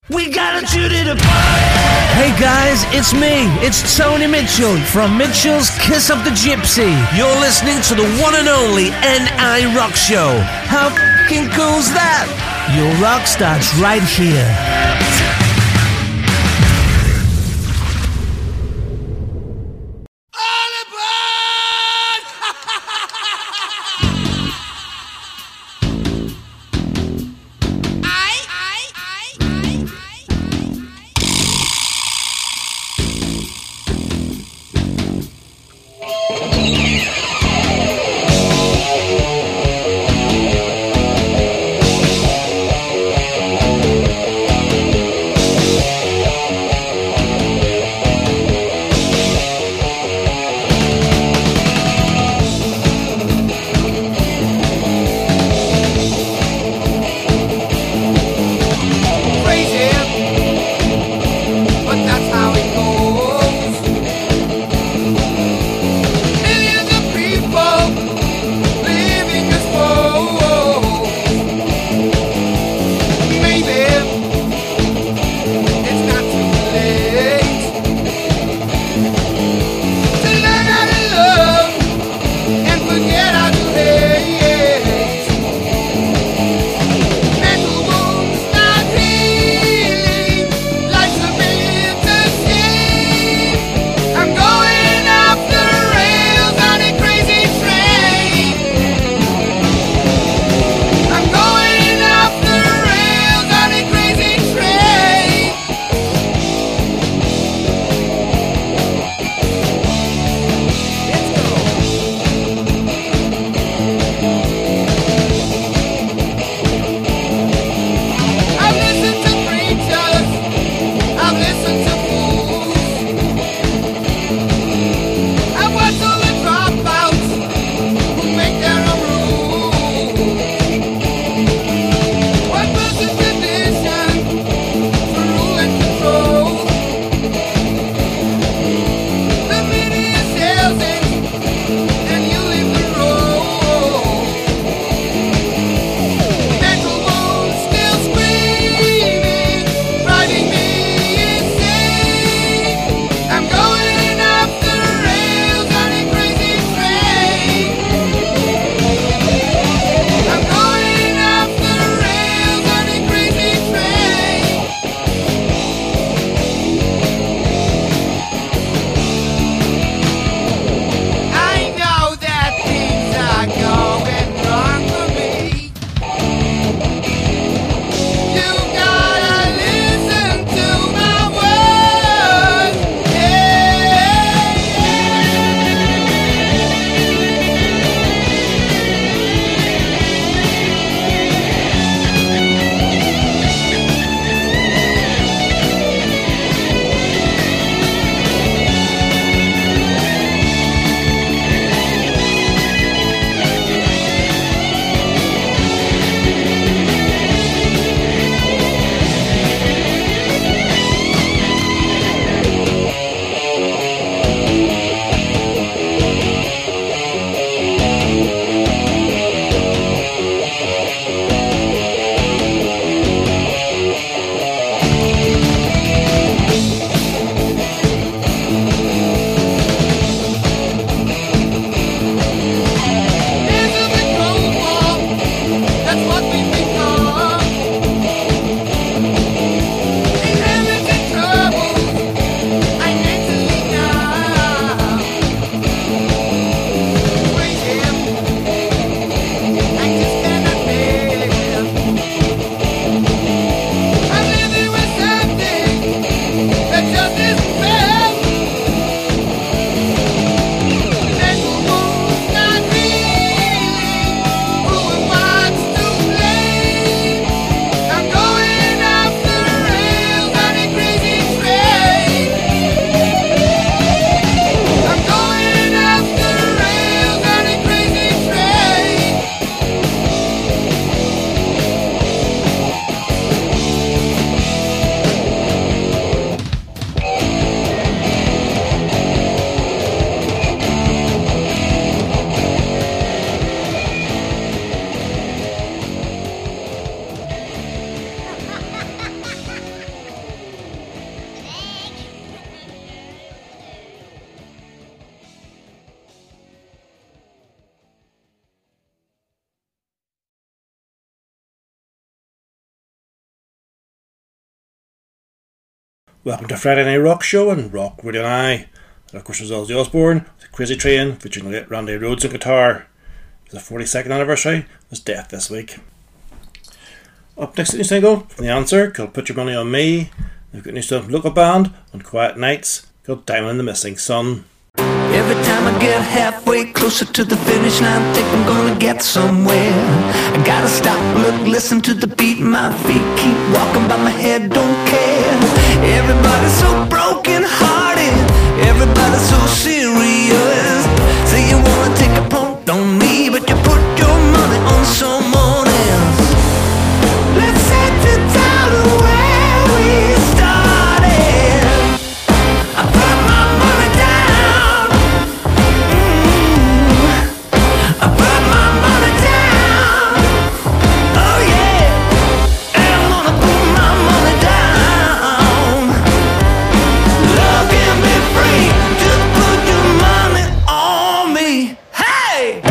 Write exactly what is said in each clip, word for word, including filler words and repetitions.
We gotta tune it apart. Hey guys, it's me. It's Tony Mitchell from Mitchell's Kiss of the Gypsy. You're listening to the one and only N I Rock Show. How f***ing cool's that? Your rock starts right here. Welcome to Friday Night Rock Show and Rock Radio I. And of course, it was Ozzy Osbourne with Crazy Train featuring the late Randy Rhoads on guitar. The forty-second anniversary was death this week. Up next, a new single from The Answer called Put Your Money on Me. We've got a new stuff from local band on Quiet Nights called Diamond and the Missing Sun. Every time I get halfway closer to the finish line, think I'm gonna get somewhere. I gotta stop, look, listen to the beat, my feet keep walking by my head, don't care. Everybody's so broken hearted, everybody's so serious. Say you wanna take a punt on me, but you put your money on someone else. Let's set the down to where we started. I put my money down. Mm-hmm. I put my money down. Oh yeah. And I'm gonna put my money down. Love can be free. Just put your money on me. Hey!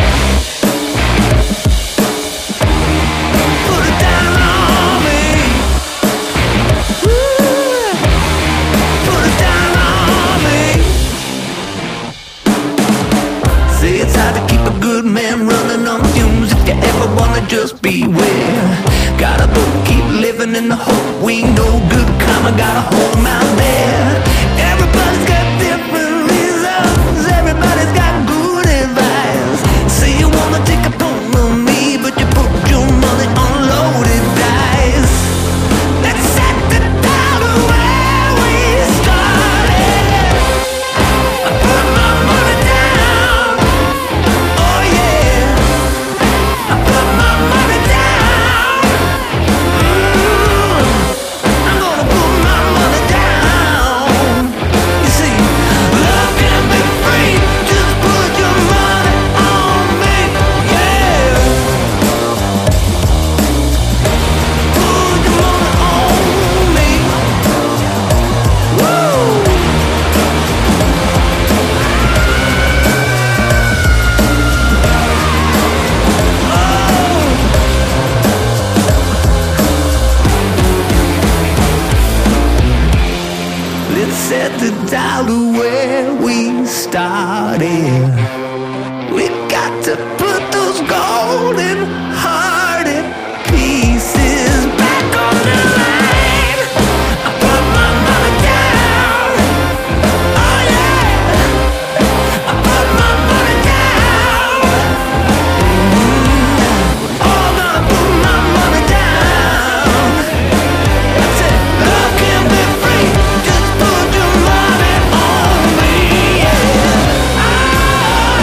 Put it down on me. Woo! Put it down on me. See, it's hard to keep a good man running on fumes. If you ever wanna just beware. Gotta both keep living in the hope we know good karma got a home out there. Everybody's got different reasons. Everybody's got good advice. Say you wanna take a punt on me, but you put your money on loaded dice. Let's set the down to where we started. I put my money down. Oh yeah. I put my money down. Mm. I'm gonna put my money down. You see, love can be free. Just put your money on me. Yeah. Put your money on me. Woo. Let's set the dial to where we started. We got to put those golden hearted pieces back on the line. I put my money down. Oh yeah. I put my money down. Mm-hmm. Oh, I'm gonna put my money down. That's it. Love can be free. Just put your money on me. Yeah. Ah.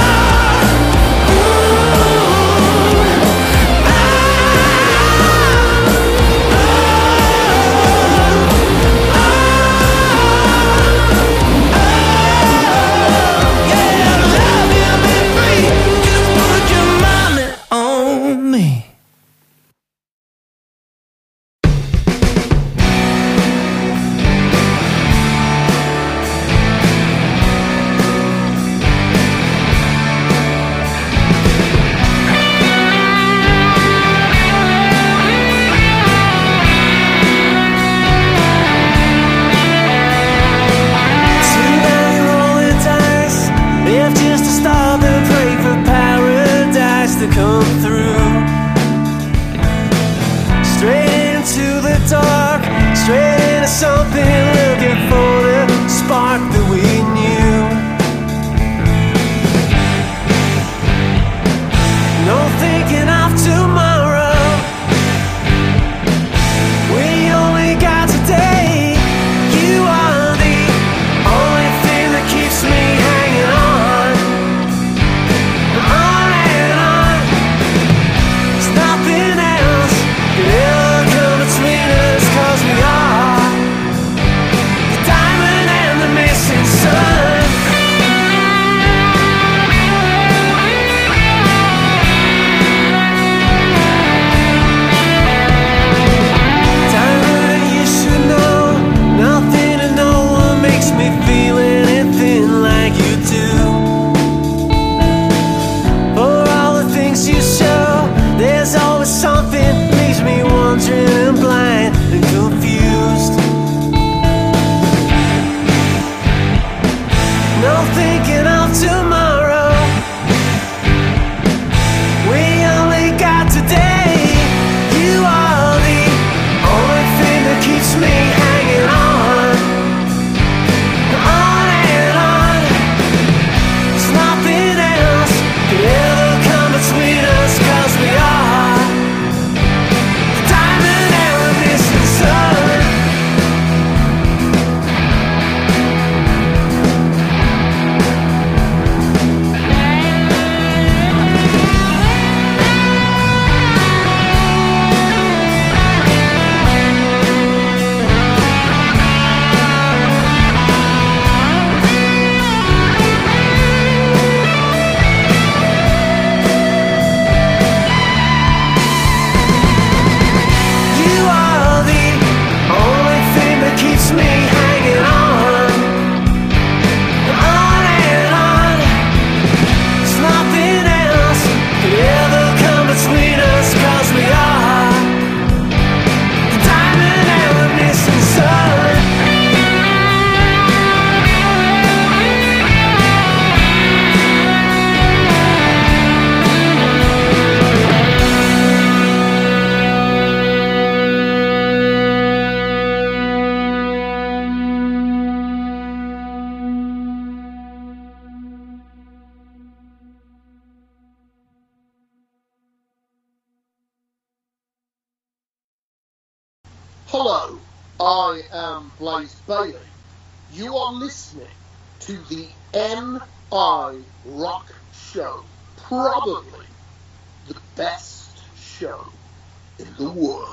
Hello, I am Blaze Bailey. You are listening to the N I Rock Show, probably the best show in the world.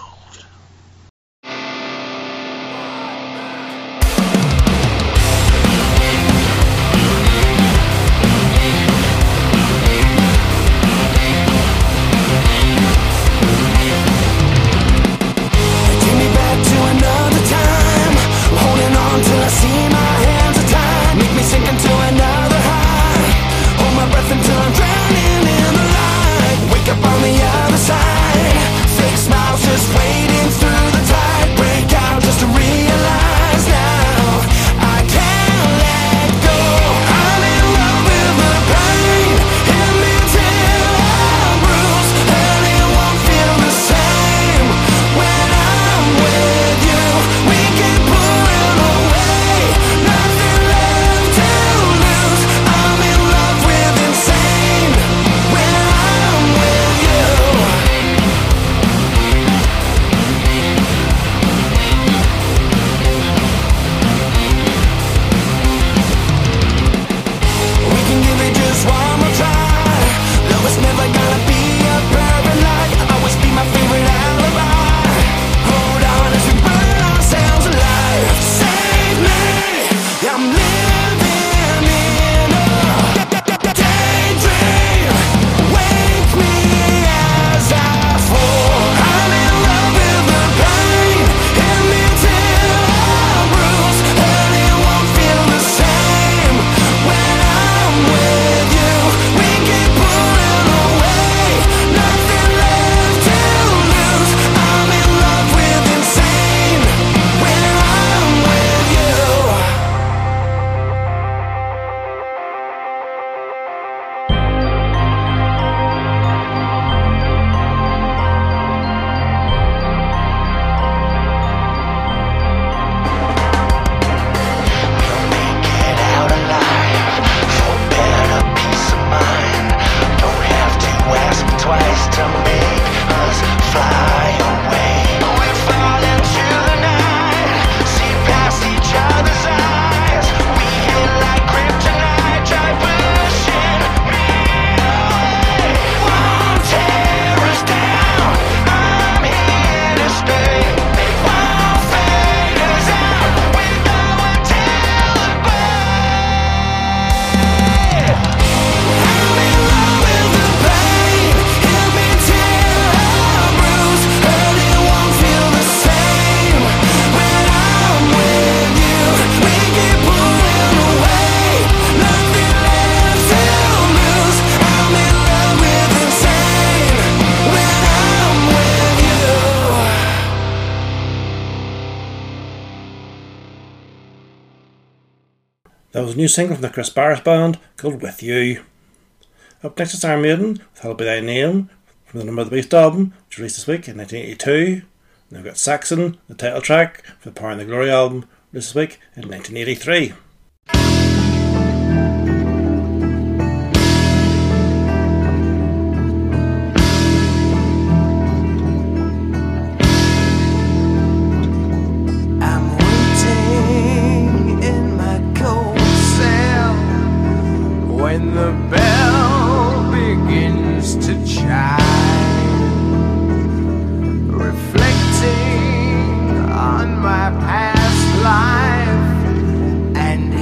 Until I'm drowning in the light. Wake up on the other side. Fake smiles just waiting through the tide. Break out just to realize now I can't let go. I'm in love with the pain. Hit me till I'm bruised, and it won't feel the same when I'm with you. We keep pulling away, nothing left to lose. I'm in love with insane when I'm with you. We can give it just one more try. Love is never gonna be a perfect lie. Always be my favorite alibi. Hold on as we burn ourselves alive. Save me. I'm living in a daydream. Wake me as I fall. I'm in love with the pain. Hit me till I'm bruised, and it won't feel the same when I'm with you. We keep pulling away, nothing left to lose. I'm in love with insane when I'm with you. Get out alive for better peace of mind. Don't have to ask me twice to make us fly away. We fall into the night, see past each other's eyes. We hit like kryptonite, try pushing me away. Won't tear us down, I'm here to stay. They won't fade us out, we go until the grave. I'm in love with the pain. Hit me till I'm bruised, and it won't feel the same when I'm with you. We keep pulling away, nothing left to lose. I'm in love with insane when I'm with you. That was a new single from the Chris Barris Band called With You. Up next is Iron Maiden with Hallowed Be Thy Name from the Number of the Beast album, which was released this week in nineteen eighty-two. And then we've got Saxon, the title track for the Power and the Glory album, released this week in nineteen eighty-three. I'm waiting in my cold cell when the bell begins to chime, reflecting on my past life and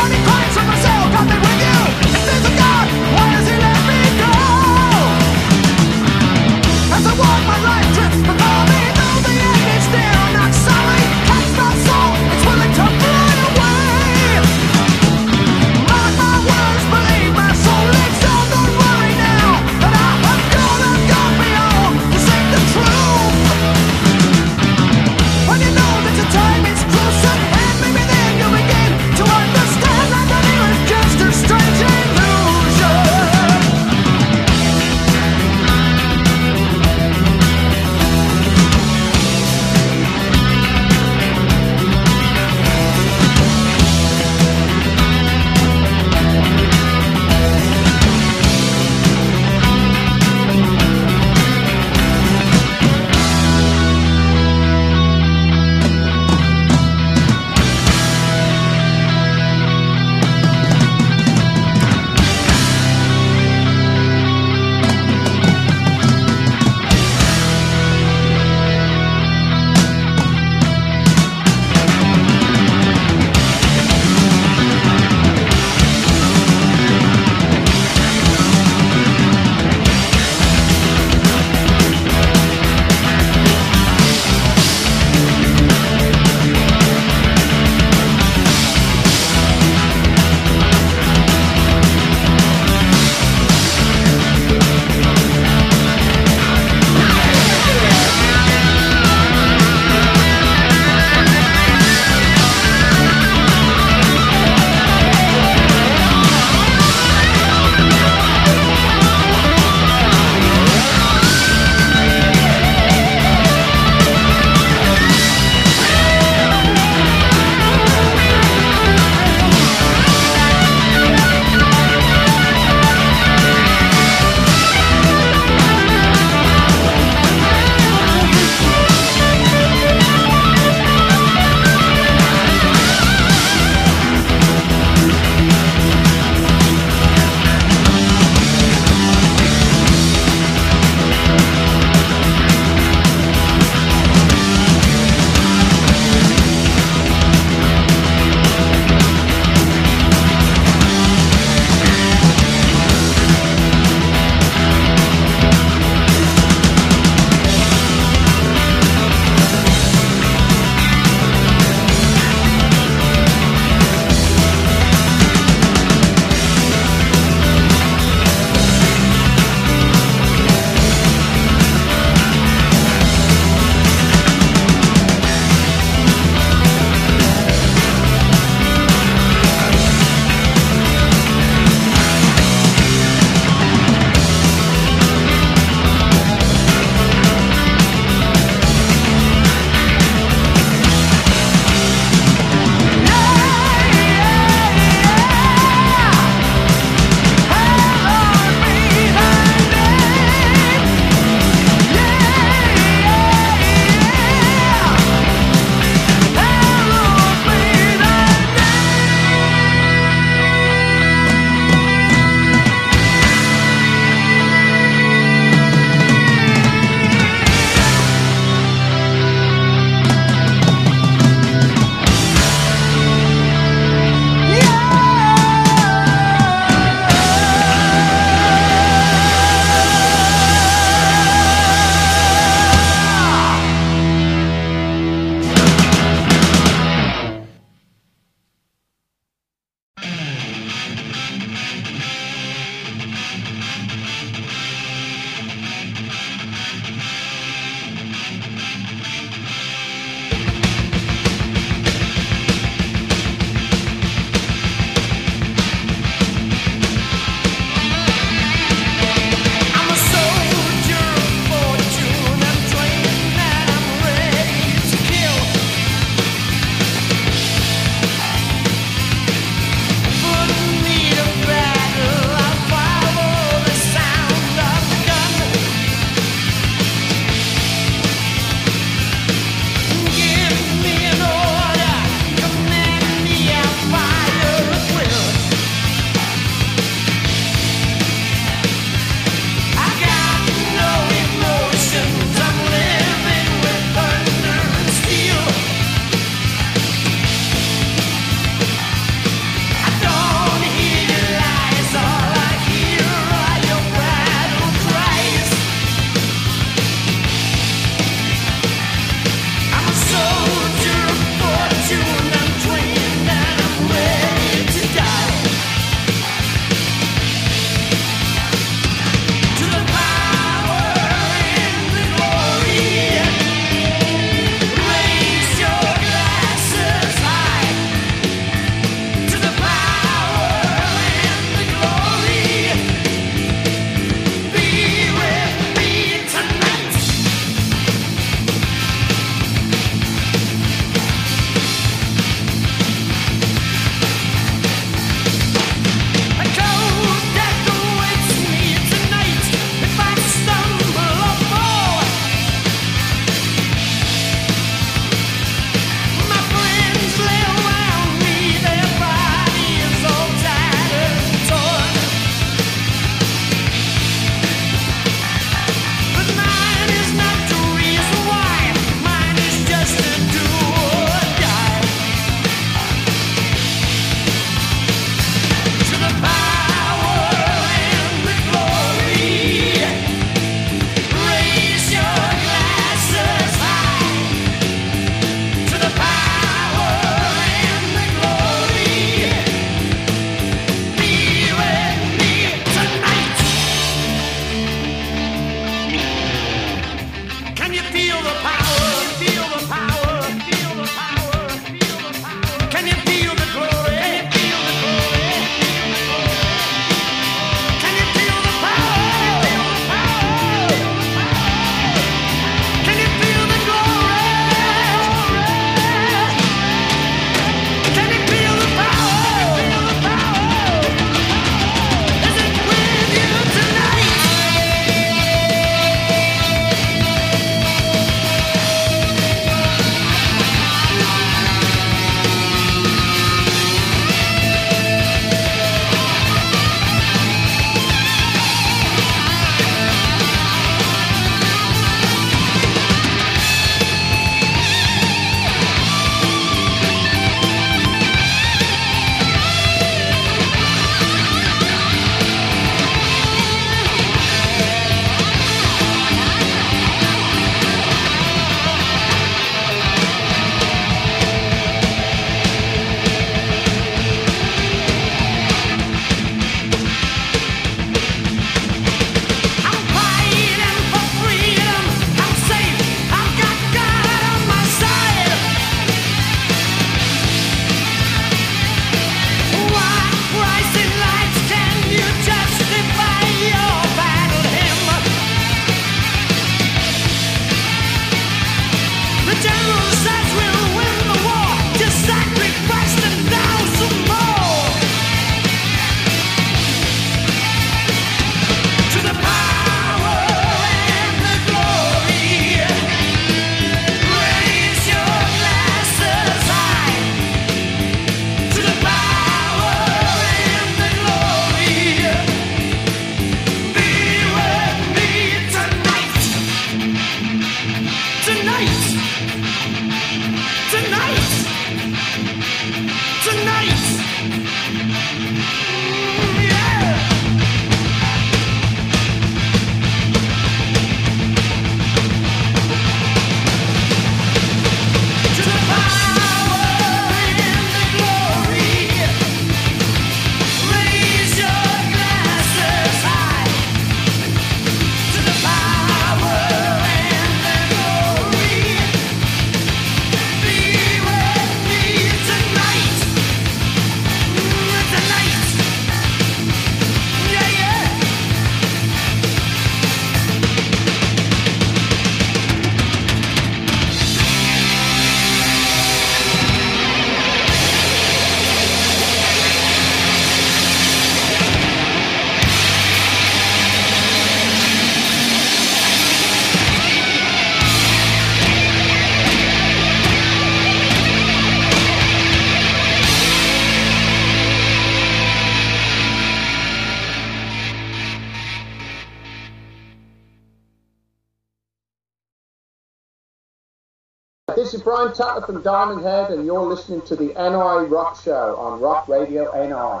This is Brian Tutler from Diamond Head, and you're listening to the N I Rock Show on Rock Radio N I.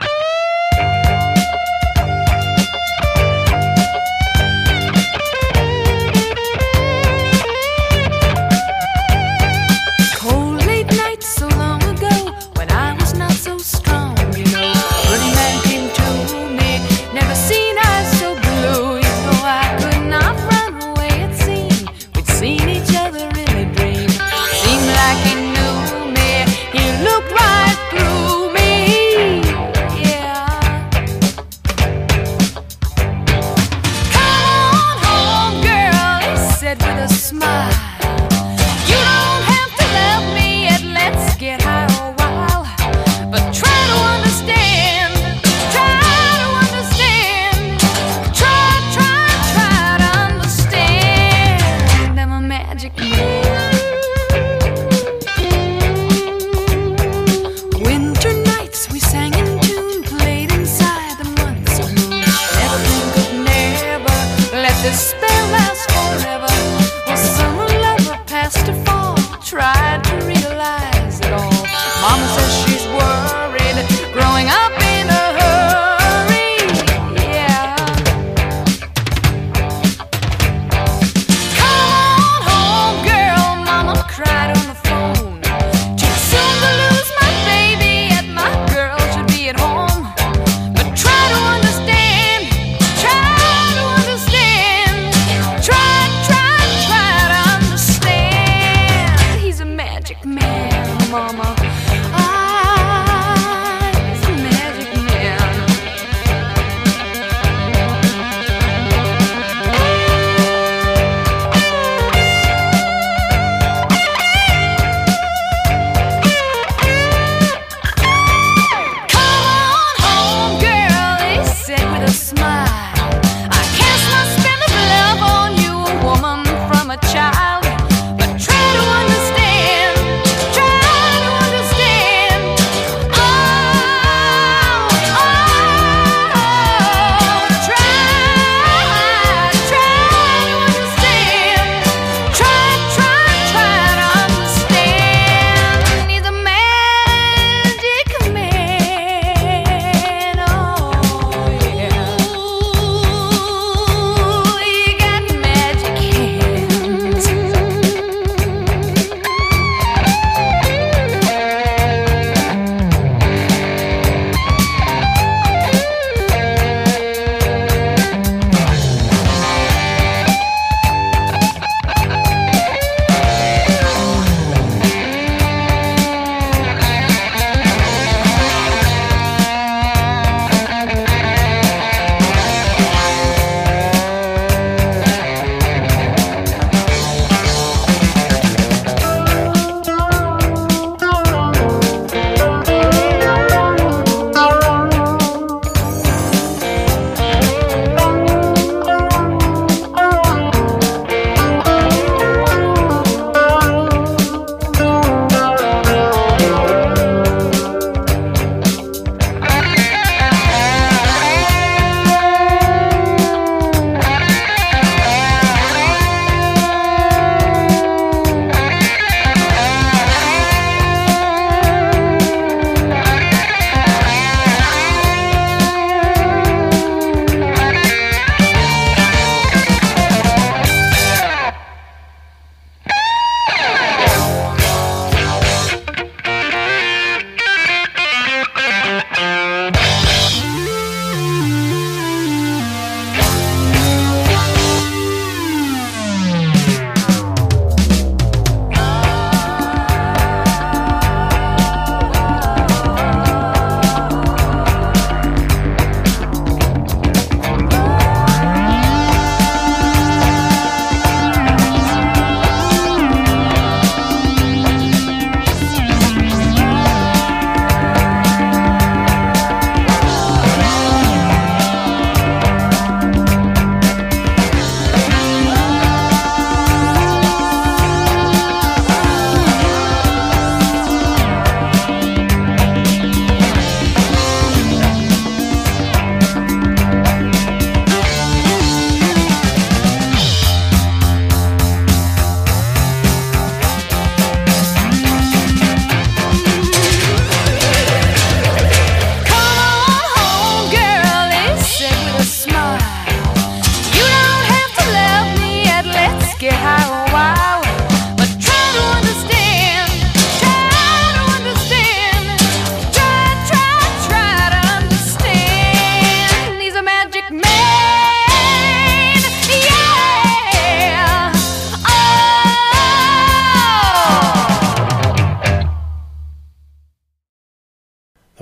Cold late nights so long ago, when I was not so strong, you know. Running man came to me, never seen eyes so blue. You know I could not run away, it seemed. We'd seen each other in a dream. Seemed like he knew me, he looked right through me.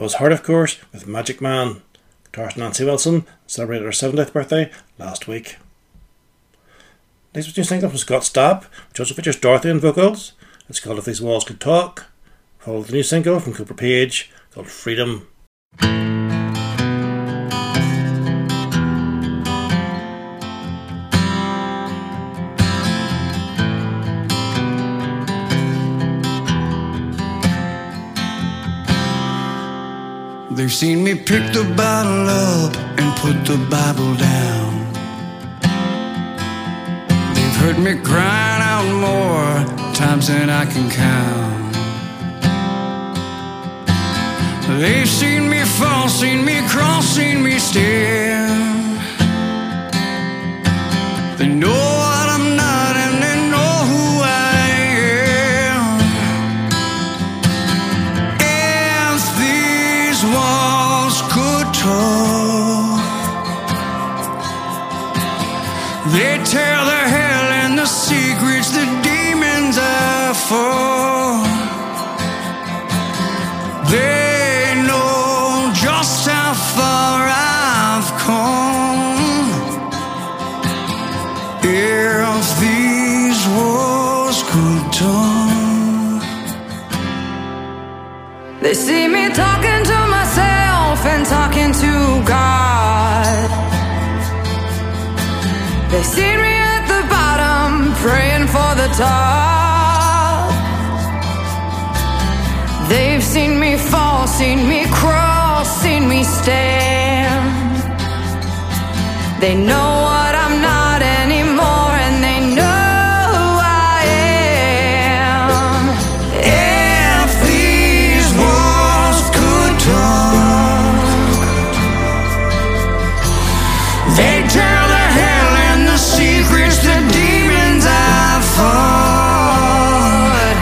was heard, of course, with Magic Man. Guitarist Nancy Wilson celebrated her seventieth birthday last week. Next was new single from Scott Stapp, which also features Dorothy on vocals. It's called If These Walls Could Talk, followed the new single from Cooper Page called Freedom. They've seen me pick the bottle up and put the Bible down. They've heard me crying out more times than I can count. They've seen me fall, seen me crawl, seen me stand. They know what I'm not and they know who I am. If these walls could talk, they'd tell the hell and the secrets, the demons I fought. They know just how far I've come. If these walls could talk. They see me talking to myself and talking to God. They see me at the bottom praying for the top. They've seen me fall, seen me crawl, seen me stand. They know what I'm not anymore and they know who I am. If these walls could talk, They tell the hell and the secrets, the demons I fought.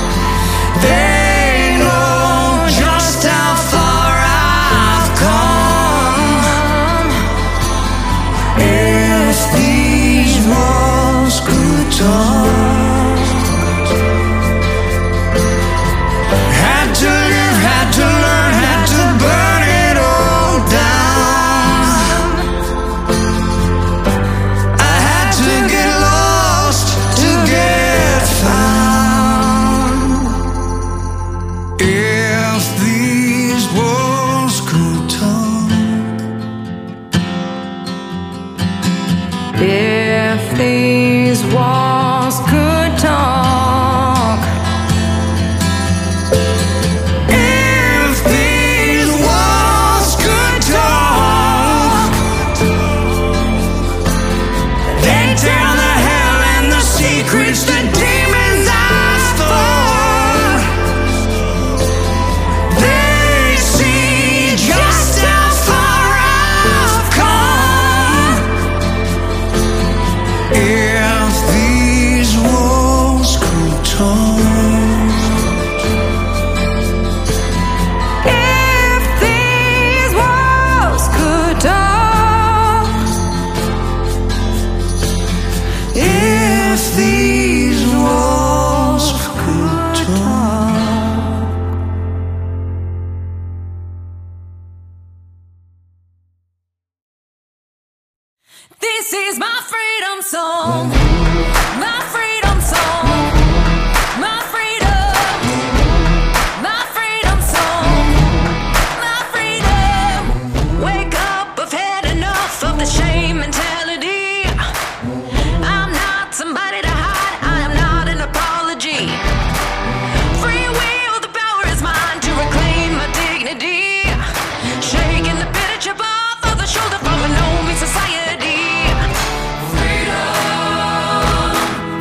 They know just how far I've come. If these walls could talk. Had to live, had to learn, had to burn it all down. I had to get lost to get found. If these walls could talk. if these walls could talk. If these walls could talk, they'd tell the hell and the secrets, the demons I fought. They see just how far I've come. If these walls could talk. If these walls could talk. If these walls could talk. This is my freedom song. My freedom song. My freedom. My freedom song. My freedom. Wake up, I've had enough of the shame mentality. I'm not somebody to hide. I am not an apology. Free will, the power is mine to reclaim my dignity. Shaking the bitter chip off of the shoulder from an old society. Freedom.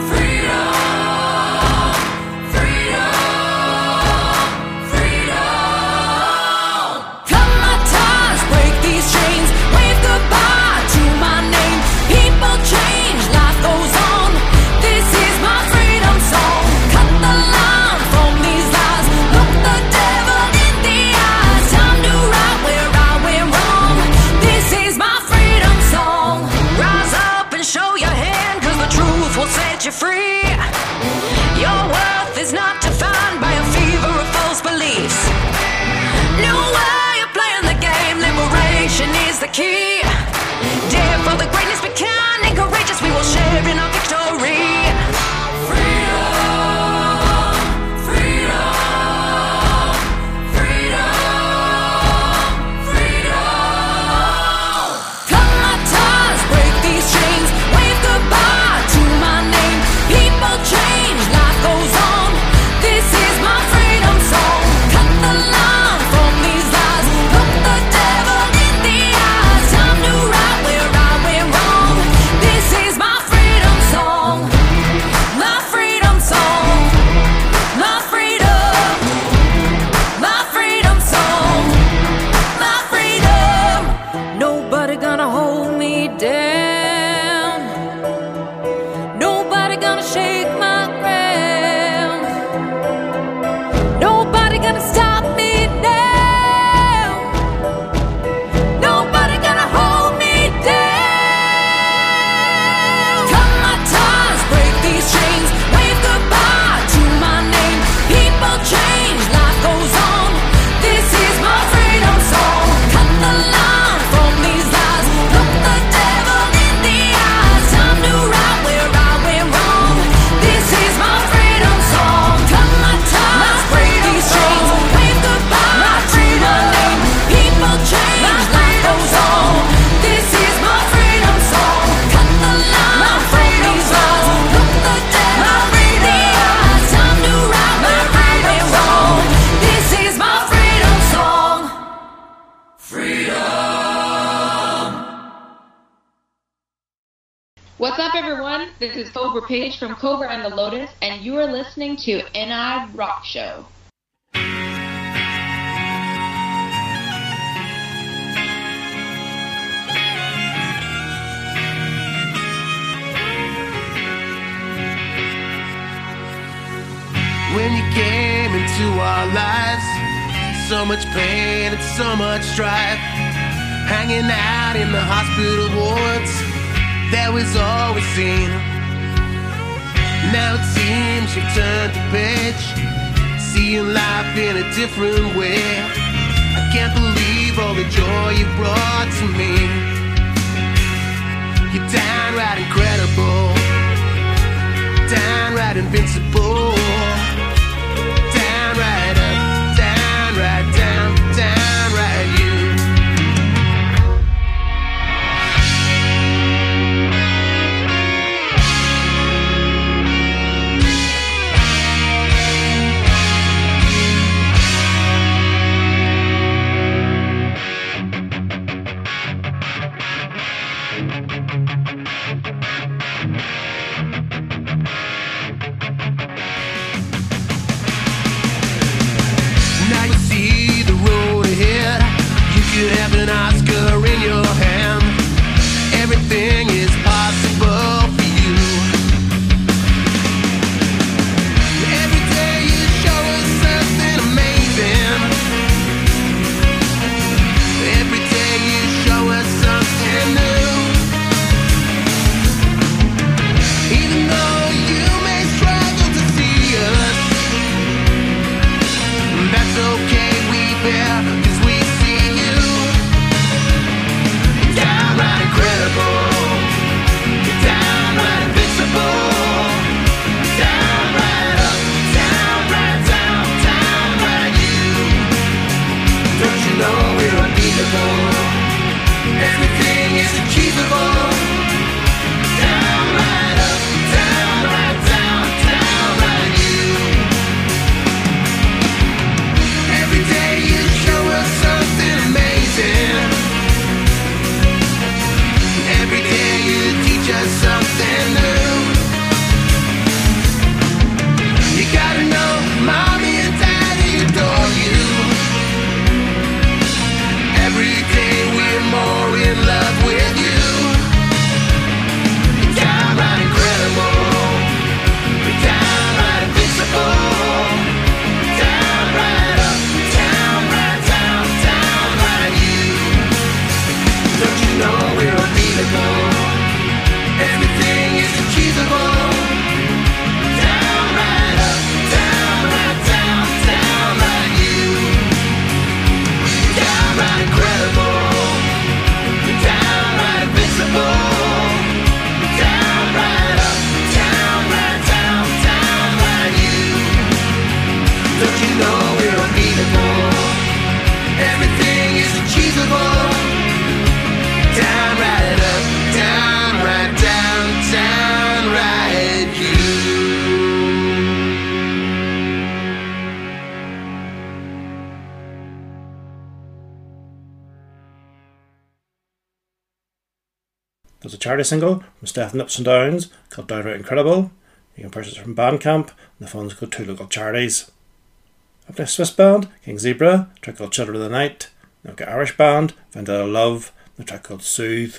What's up, everyone? This is Cobra Page from Cobra and the Lotus, and you are listening to N I Rock Show. When you came into our lives, so much pain and so much strife, hanging out in the hospital wards, that was all we seen. Now it seems you've turned the page, seeing life in a different way. I can't believe all the joy you brought to me. You're downright incredible, downright invincible. Downright up, downright down, downright you. You have an Oscar in your hand. Everything is possible for you. Every day you show us something amazing. Every day you show us something new. Even though you may struggle to see us, that's okay, we bear, 'cause we see you. Downright incredible, downright invincible, downright up, downright down, downright you. Don't you know we're unbeatable? Everything is achievable. Downright up, downright down, downright you. Every day you show us something amazing. Every day you teach us something new. You gotta know, mommy and daddy adore you. Every day we're more in love with you. You're downright incredible, you're downright invincible, downright up, downright down, downright you. Don't you know we're unbeatable? Everything is achievable. Downright up, downright down, downright you. Downright incredible, downright invincible. Downright up, downright down, downright you. Don't you know we're unbeatable? Everything is achievable. Downright up, downright down, downright you. There's a charity single from Stephen Ups and Downs called Downright Incredible. You can purchase it from Bandcamp, and the funds go to local charities. I've got a Swiss band, King Zebra, a track called Children of the Night. I've got Irish band, Vendetta Love, and a track called Soothe.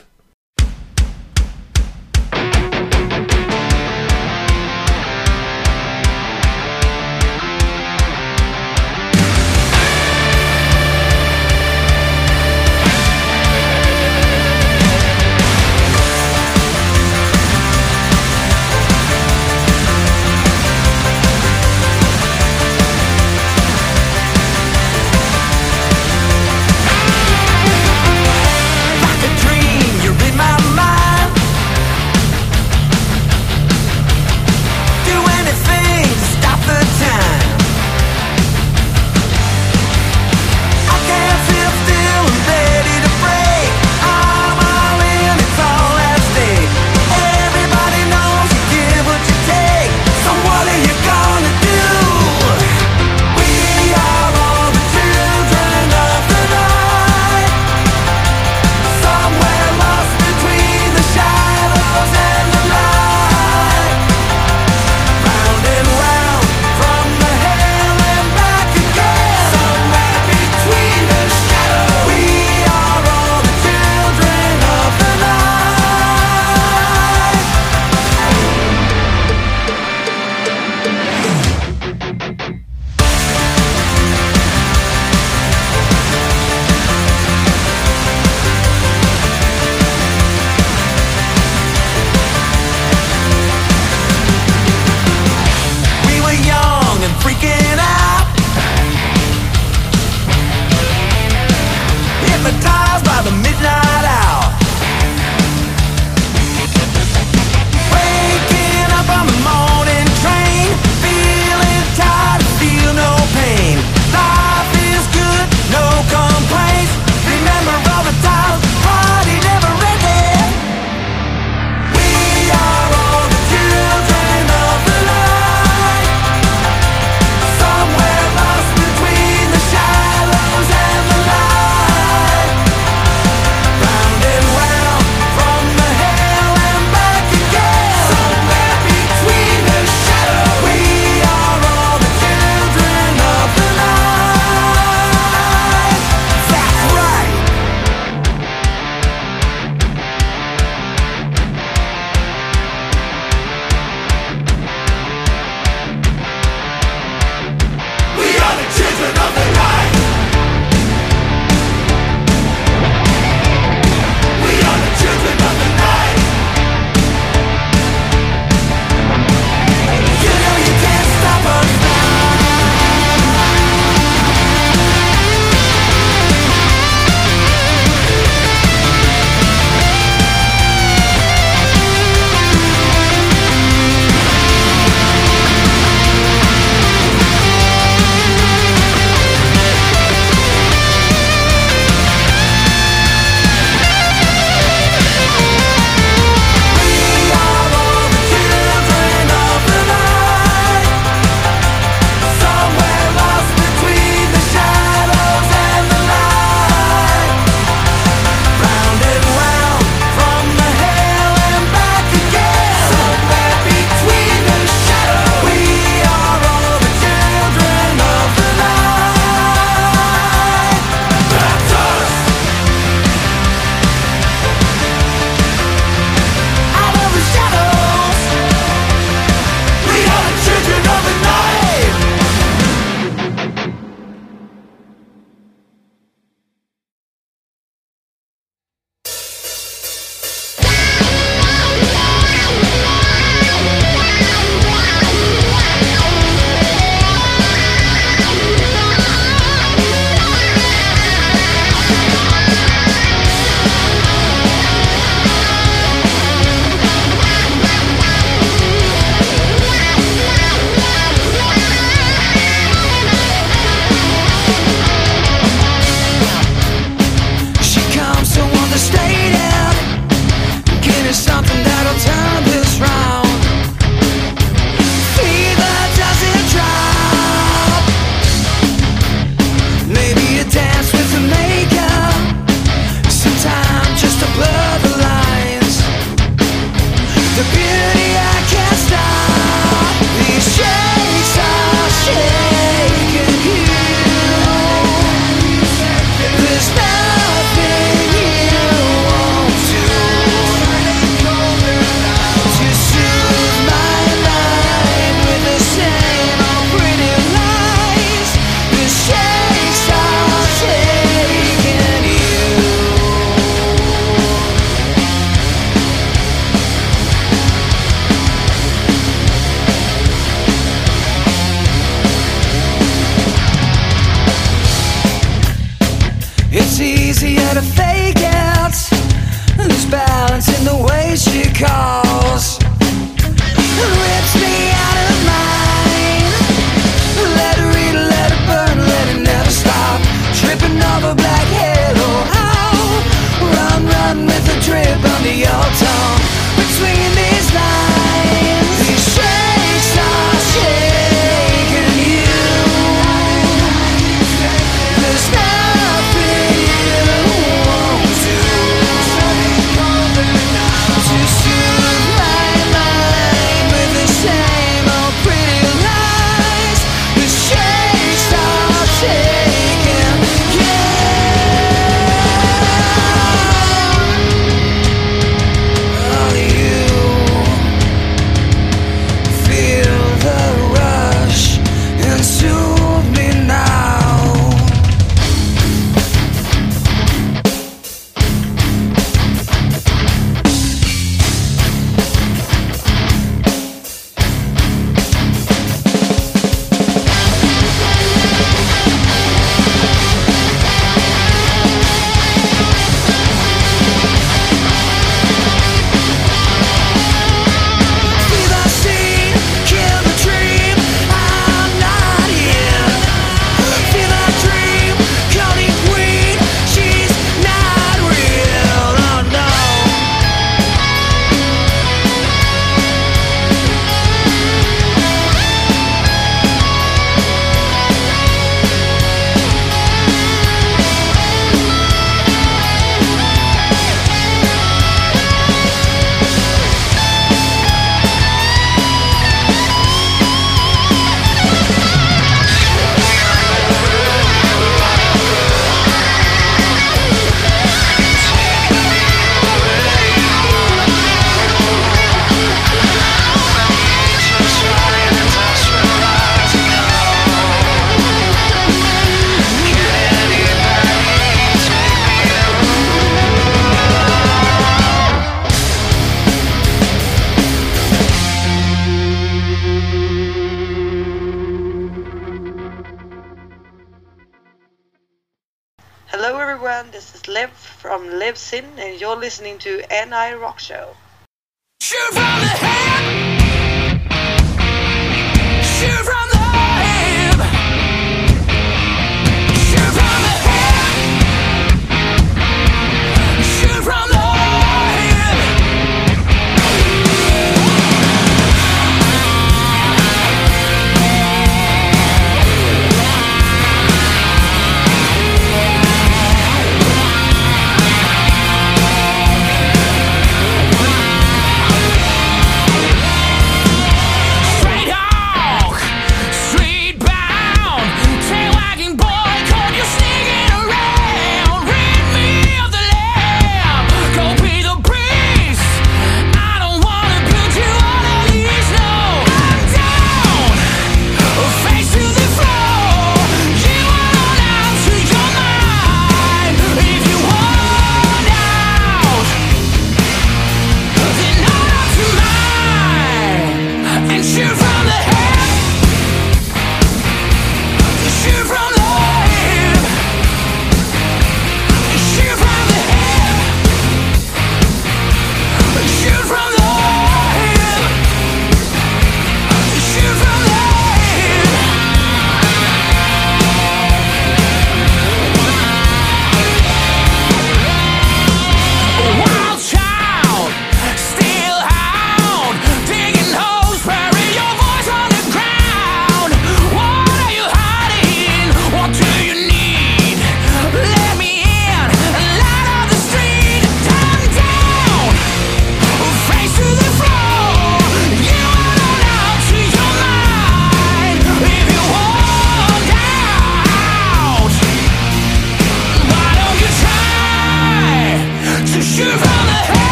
Like a dream, easier to fake it. There's balance in the way she calls. Rips me out of mine. Let her eat, let her burn, let it never stop. Tripping over black halo. Oh, run, run with the drip under your tongue. Between these lines, these shakes are shaking you. There's nothing you won't do to soothe my mind with the same old pretty lies. The shakes are shaking you. Oh, you feel the rush and soothe me now. See the scene, kill the dream. I'm not here. See the dream, Coney Queen. She's not real. Oh no. Hello everyone, this is Liv from Liv Sin and you're listening to N I Rock Show. Shoot from the hip. Shoot from the hip. Shoot from the hip. Shoot from the hip.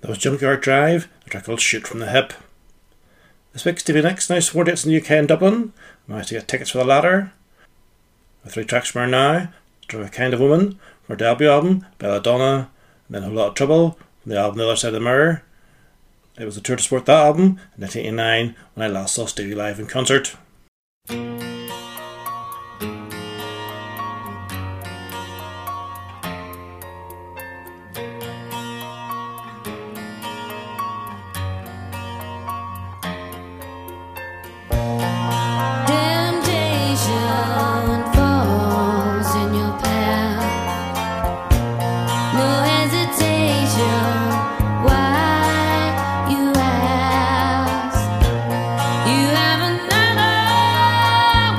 That was Junkyard Drive, a track called Shoot From The Hip. This week Stevie Nicks now four dates in the U K and Dublin. Managed to get tickets for the latter. With three tracks from her now: Drive a Kind of Woman from her debut album, Belladonna, and then A Whole Lot of Trouble from the album The Other Side of the Mirror. It was a tour to support that album in nineteen eighty-nine when I last saw Stevie live in concert. You have another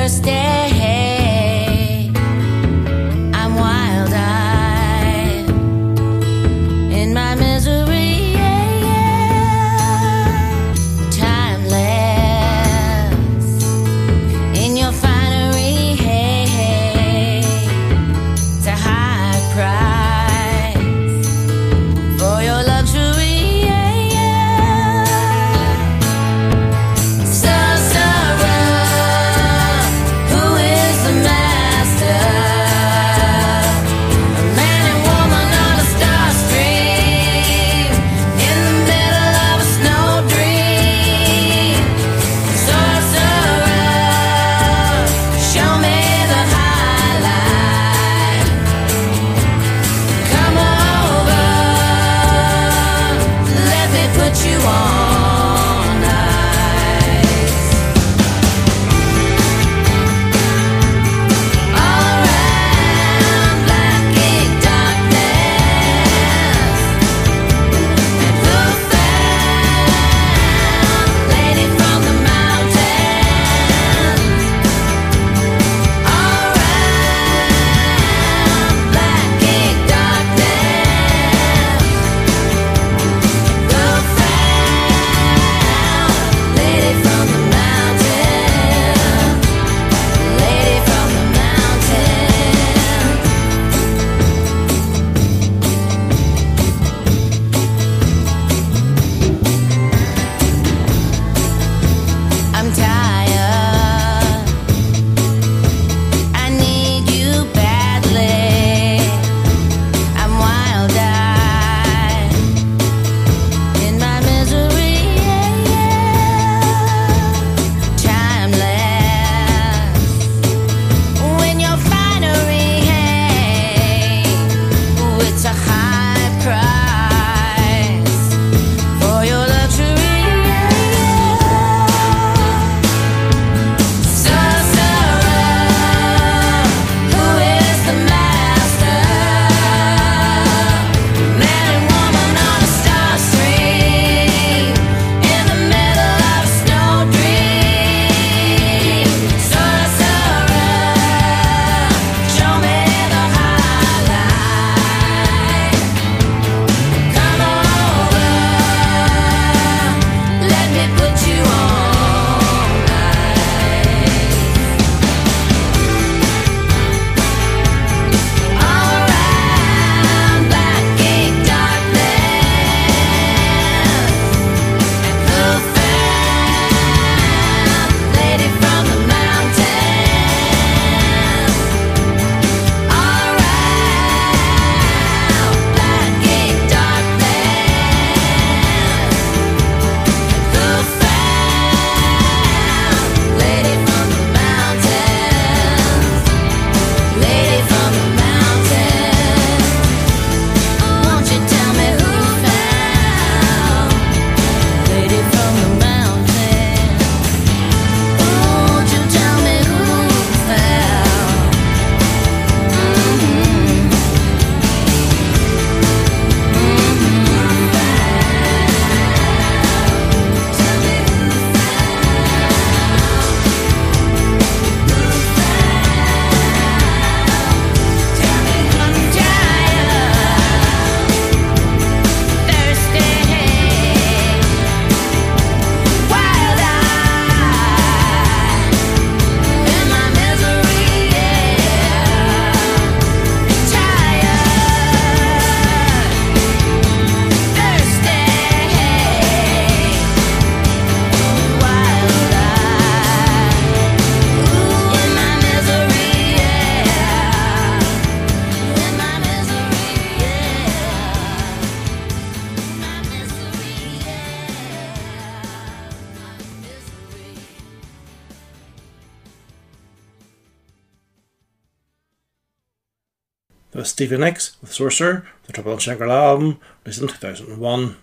That was Stevie Nicks with Sorcerer, the Trouble on Shangri-La album, released in two thousand one.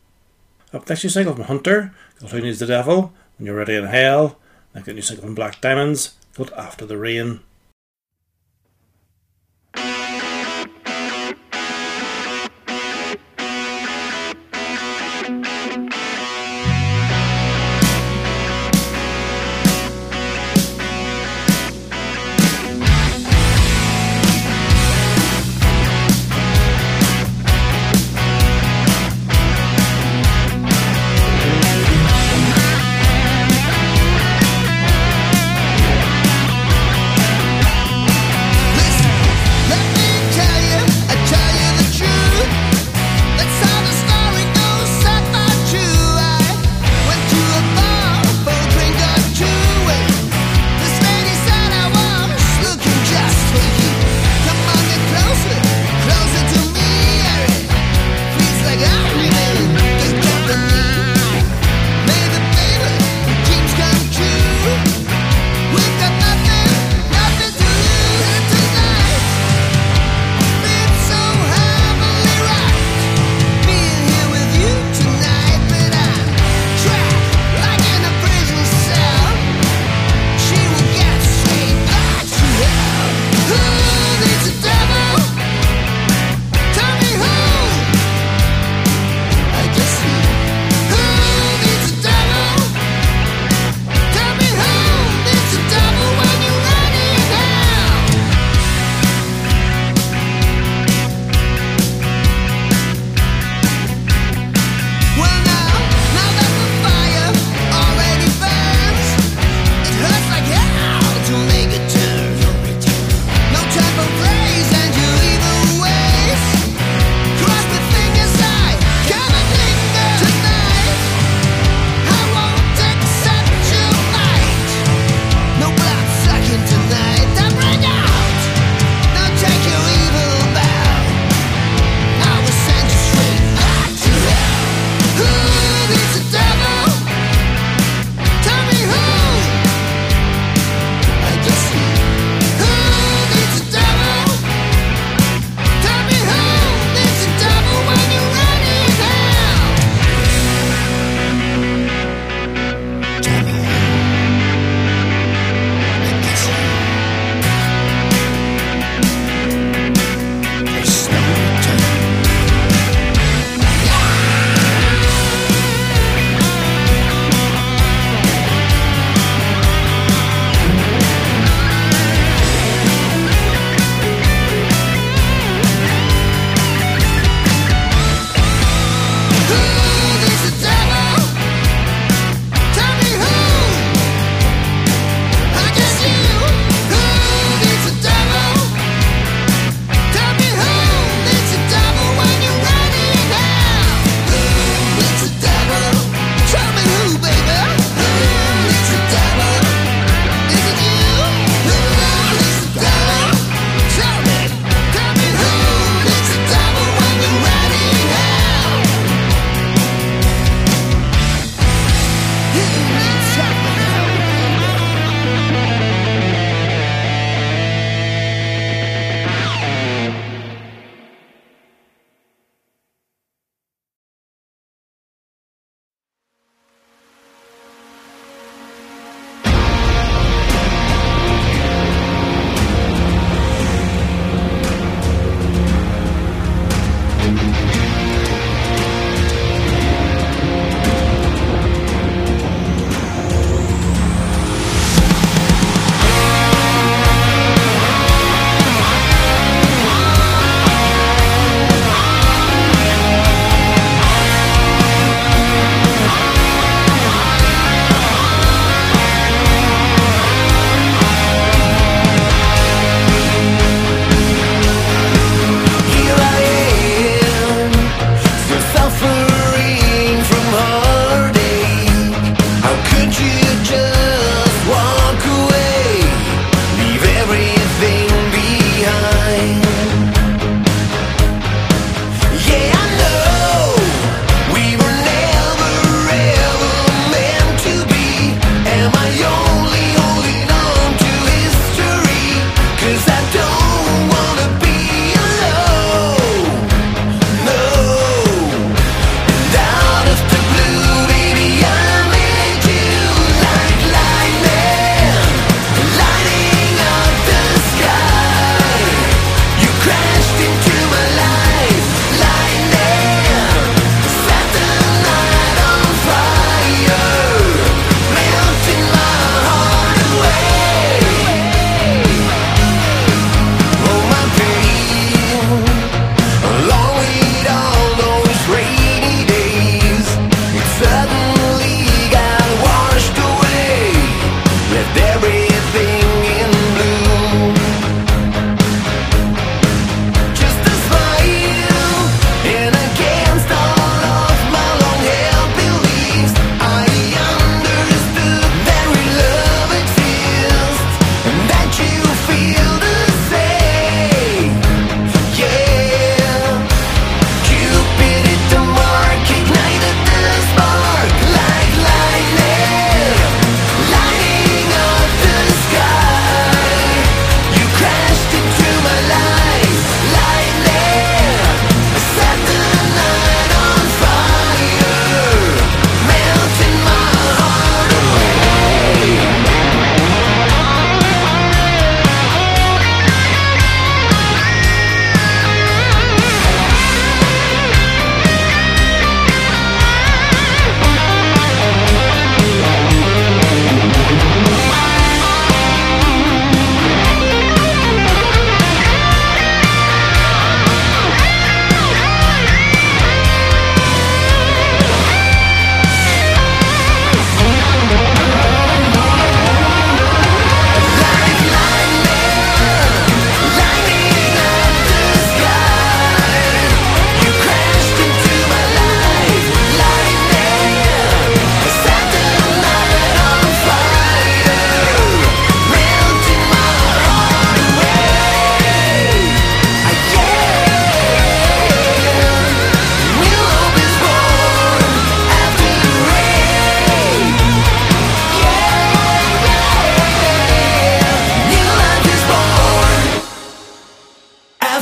Up next, new single from Hunter, called Who Needs the Devil, When You're Ready in Hell. Then got a new single from Black Diamonds, called After the Rain.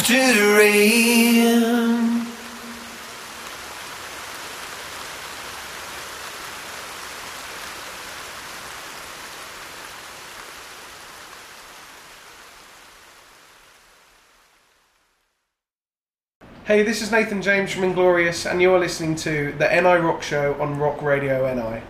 to the rain. Hey, this is Nathan James from Inglorious, and you're listening to the N I Rock Show on Rock Radio N I.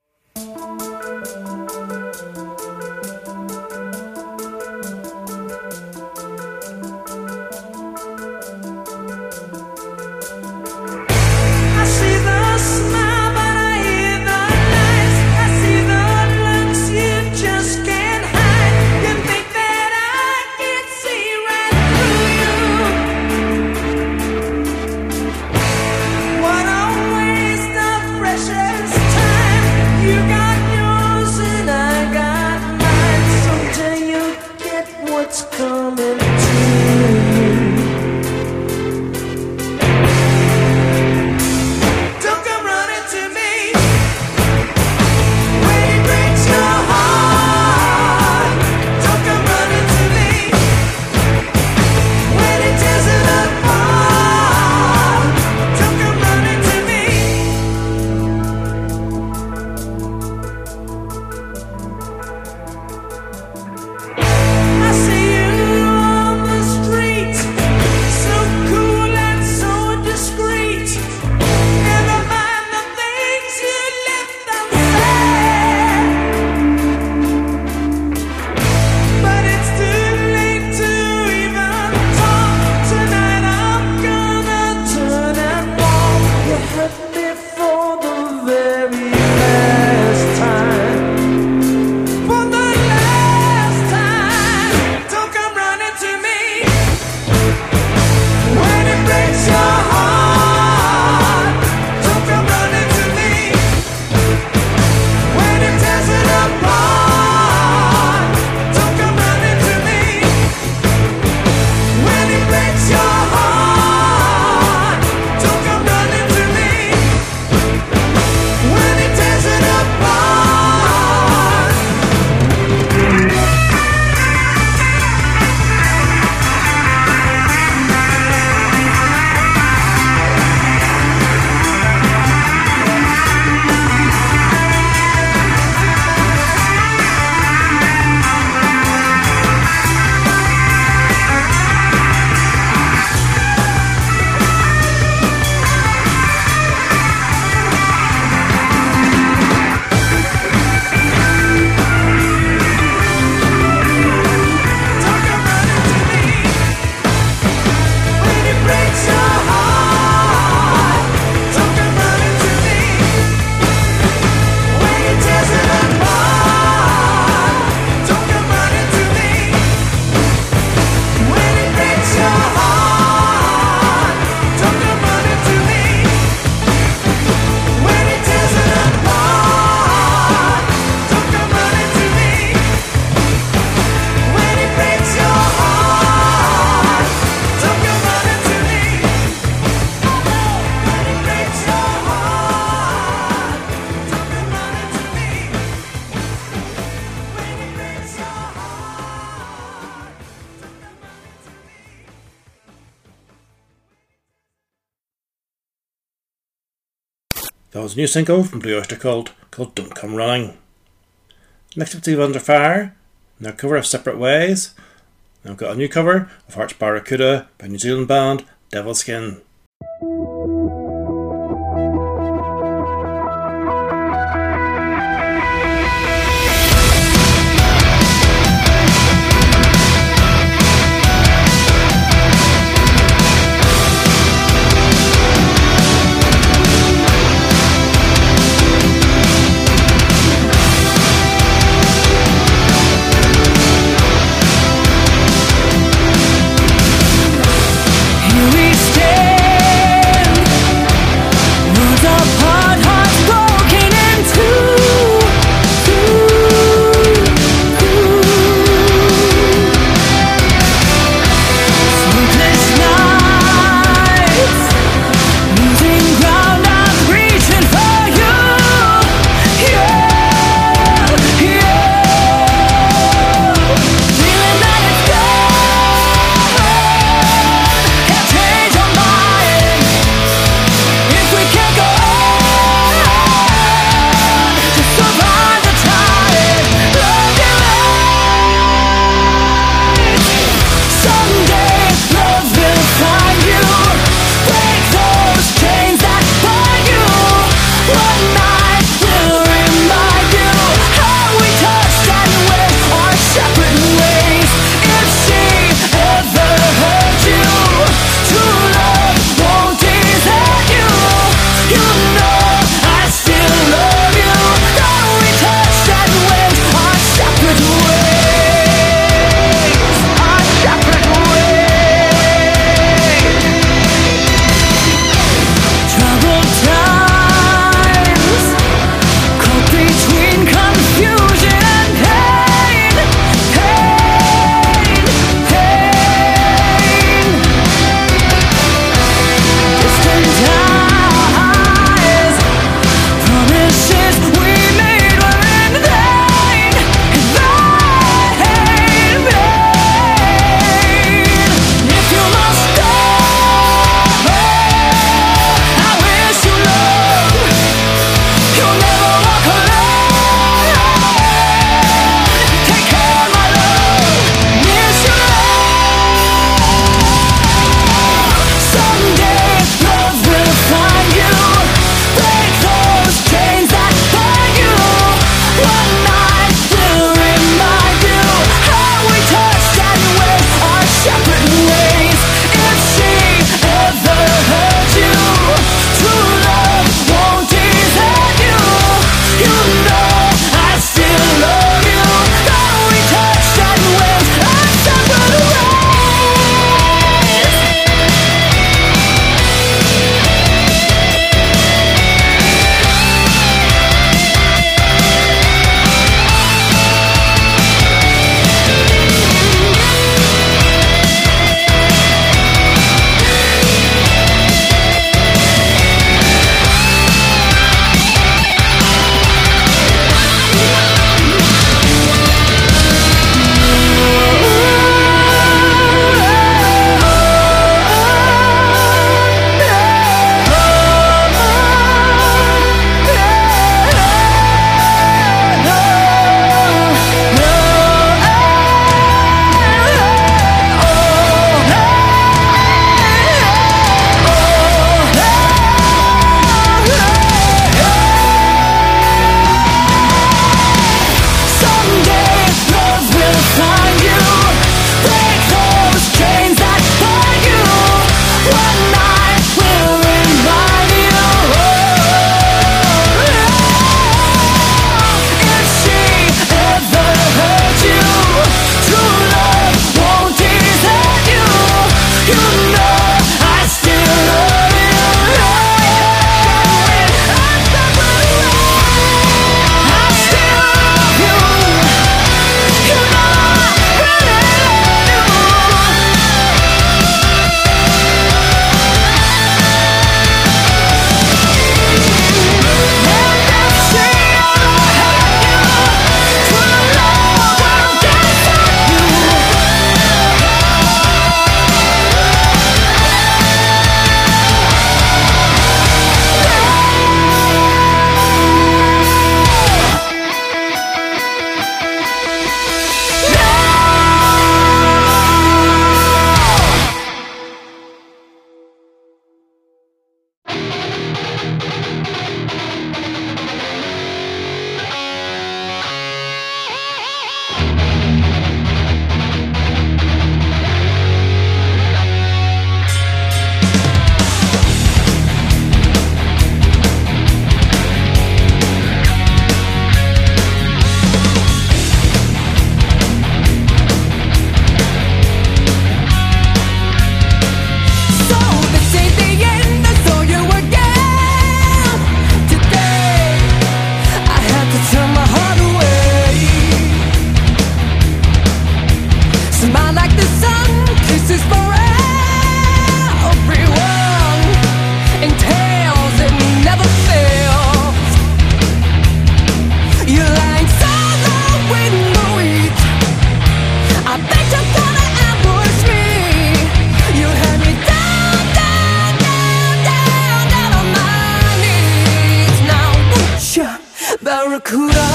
That was a new single from Blue Oyster Cult called Don't Come Running. Next up to Under Fire, and their cover of Separate Ways. Now I've got a new cover of Hearts Barracuda by New Zealand band Devilskin. Here we stay. Smile like the sun, kisses for everyone, and tales it never fails. You're lying solo in the weeds. I bet you're gonna ambush me. You had me down, down, down, down, down on my knees. Now, woocha, barracuda.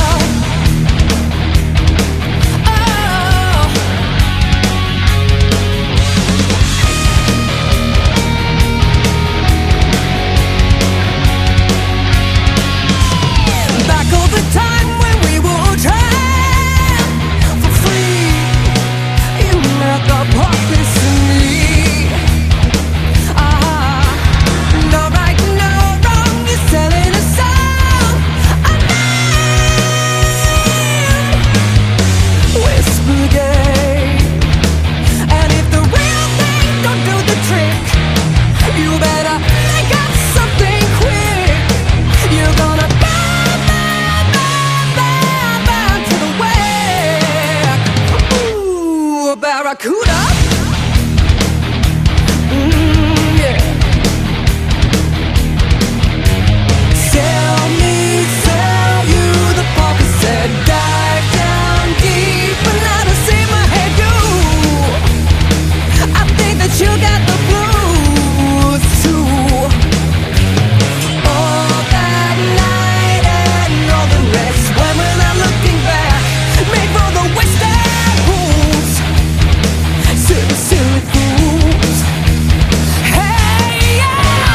Barracuda. Mm, yeah. Sell me, sell you the poker said dive down deep and let us see my head. You, I think that you got the blues too. All that night and all the rest, when we're not looking back, made for the western pools. Silly, silly fools. Hey, yeah.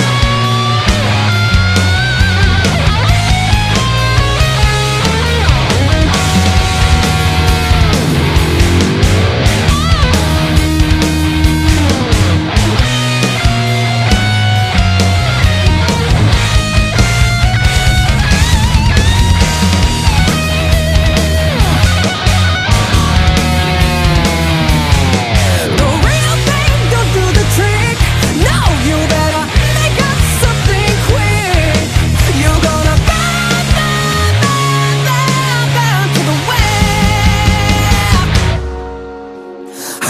The real thing don't do the trick. No, you better make up something quick. You're gonna burn, burn, burn, burn, burn to the web. Oh,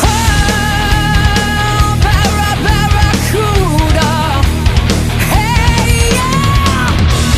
barra, barracuda. Hey, yeah.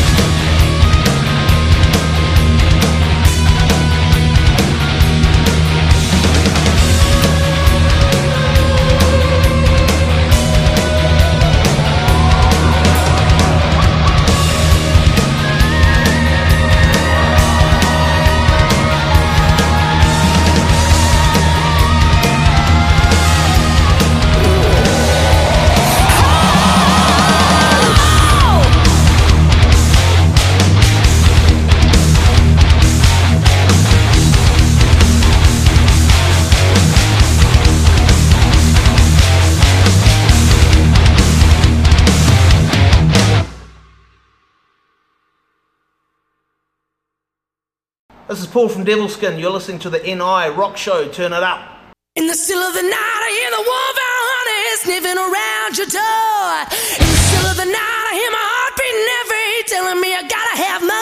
This is Paul from Devilskin. You're listening to the N I Rock Show. Turn it up. In the still of the night, I hear the wolf honey sniffing around your door. In the still of the night, I hear my heart beating heavy, telling me I gotta have more.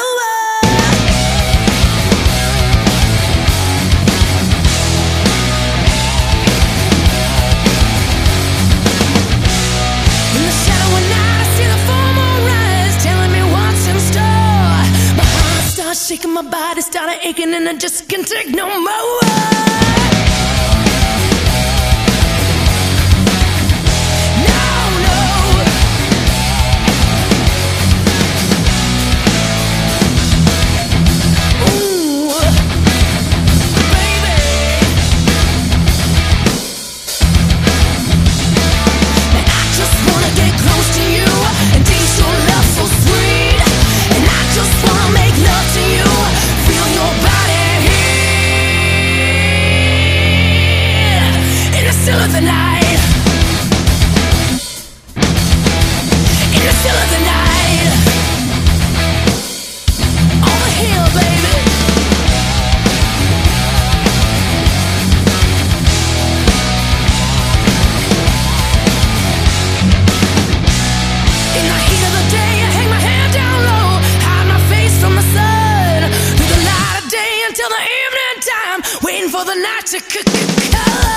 In the shadow of night, I see the full moon rise, telling me what's in store. My heart starts shaking, my body started aching, and I just can't take no more. for the night to c- c- come.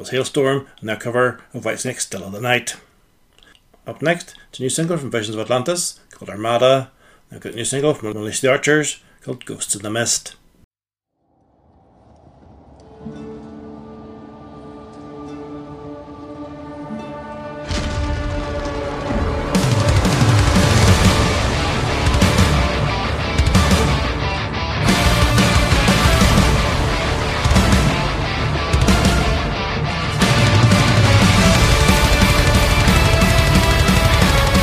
Beatles' Hailstorm and their cover of Whitesnake's Still of the Night. Up next, it's a new single from Visions of Atlantis called Armada. They've got a new single from Unleash the Archers called Ghosts in the Mist.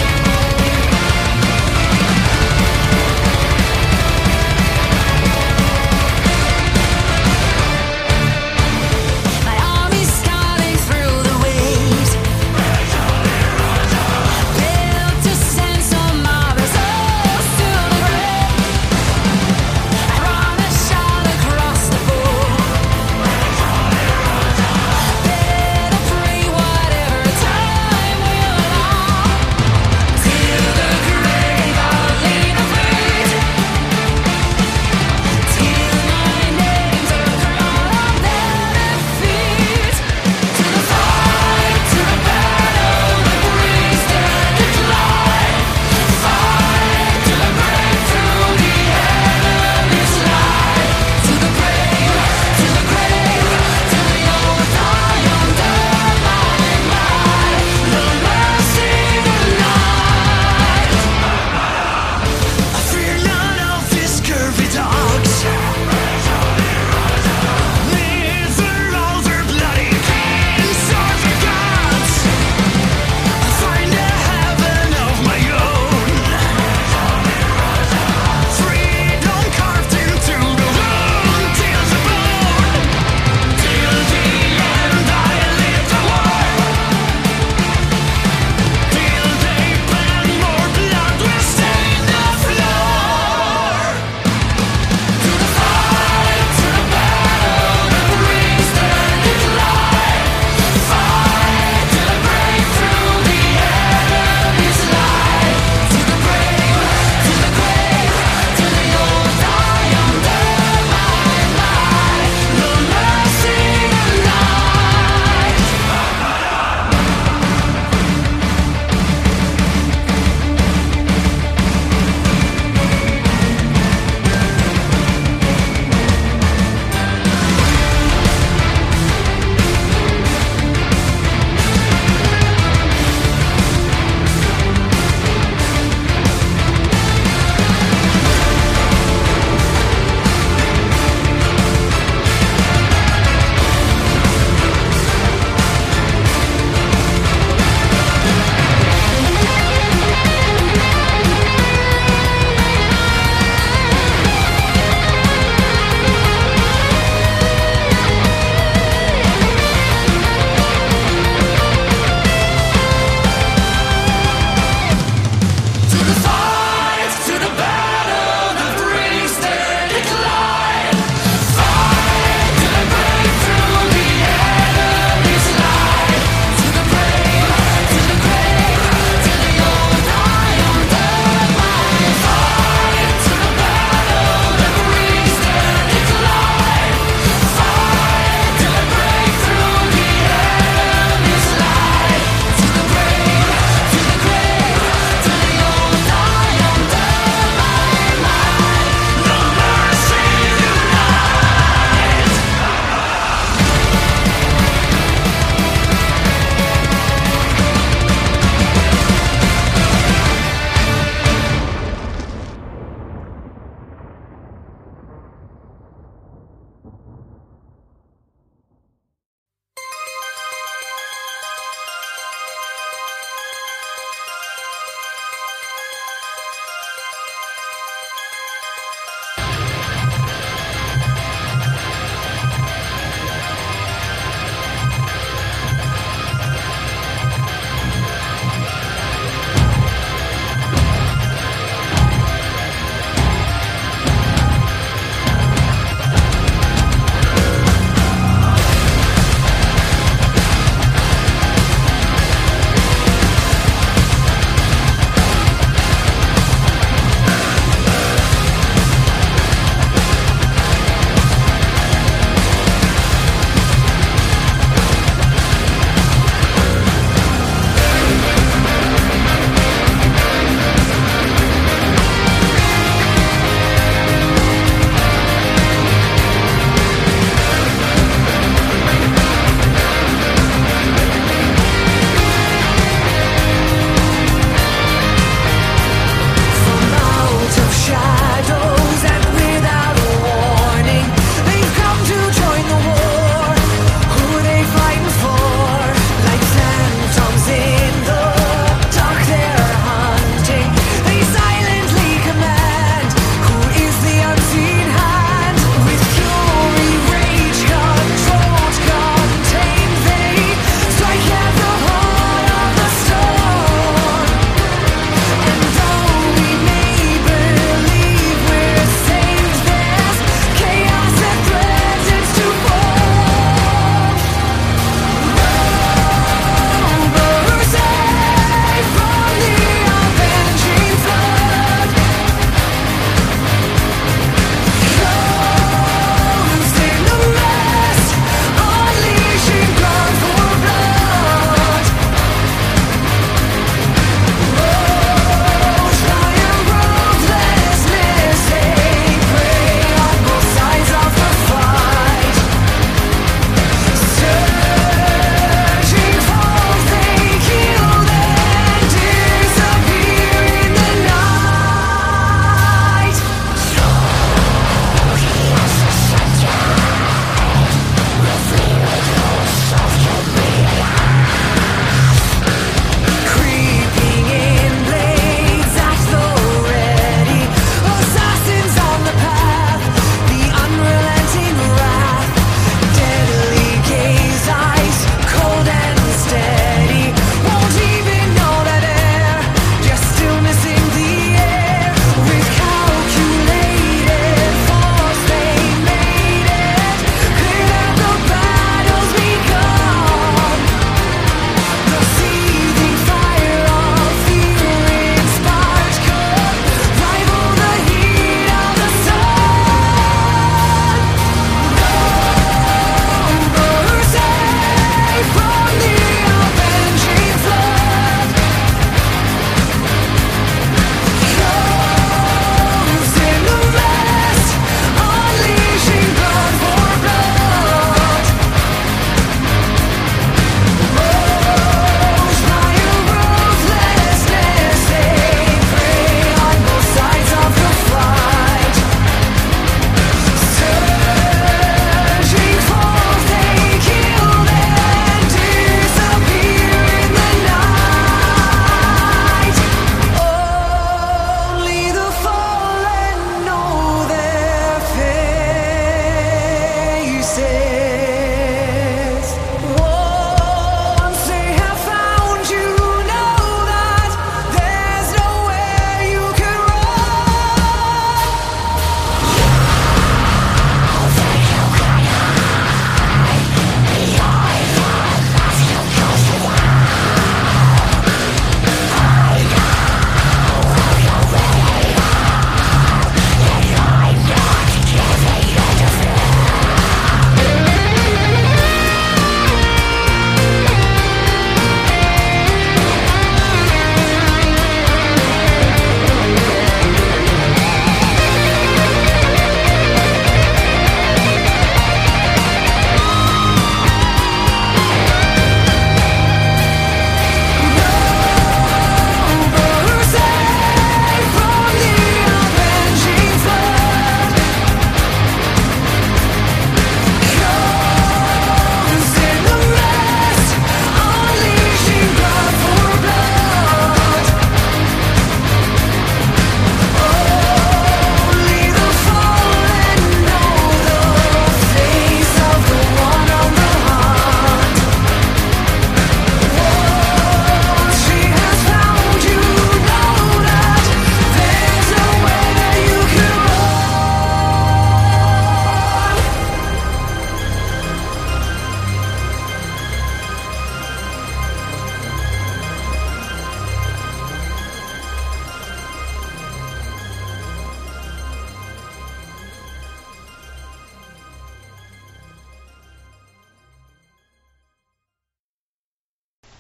Thank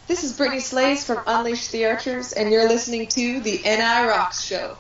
This is Brittany Slays from Unleash the Archers, and you're listening to the N I Rocks Show.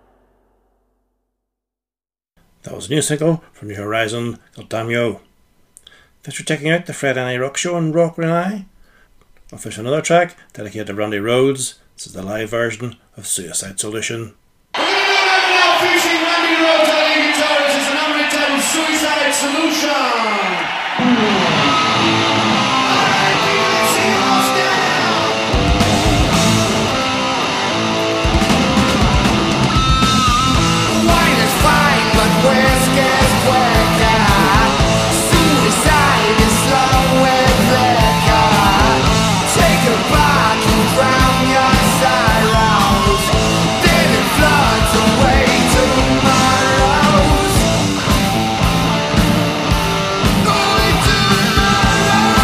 That was a new single from New Horizon called Damn Yo. Thanks for checking out the Fred and I Rock Show on Rock with an I. I'll finish another track dedicated to Randy Rhoads. This is the live version of Suicide Solution. Featuring Randy Rhoads on lead guitar, this is the number entitled Suicide Solution. Going to tomorrow.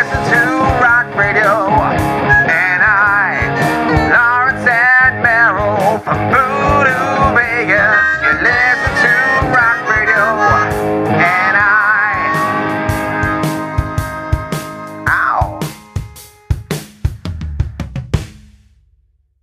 listen to